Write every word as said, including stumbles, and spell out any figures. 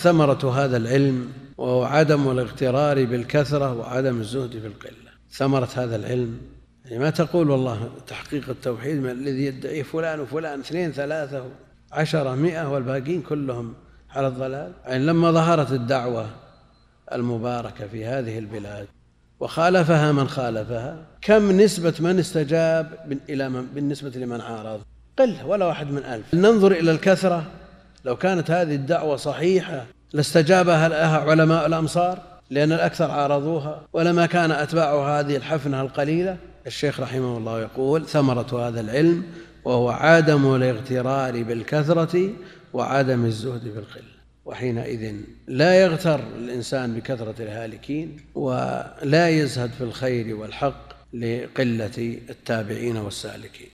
ثمرة هذا العلم وهو عدم الاغترار بالكثرة وعدم الزهد في القلة. ثمرة هذا العلم يعني ما تقول والله تحقيق التوحيد الذي يدعيه فلان وفلان اثنين ثلاثة عشرة مئة والباقين كلهم على الضلال. يعني لما ظهرت الدعوة المباركة في هذه البلاد وخالفها من خالفها، كم نسبة من استجاب إلى من بالنسبة لمن عارض؟ قلة، ولا واحد من ألف. ننظر إلى الكثرة، لو كانت هذه الدعوة صحيحة لاستجابها لها علماء الأمصار لأن الأكثر عارضوها، ولما كان أتباع هذه الحفنة القليلة. الشيخ رحمه الله يقول: ثمرة هذا العلم وهو عدم الاغترار بالكثرة وعدم الزهد في القلة. وحينئذ لا يغتر الإنسان بكثرة الهالكين ولا يزهد في الخير والحق لقلة التابعين والسالكين.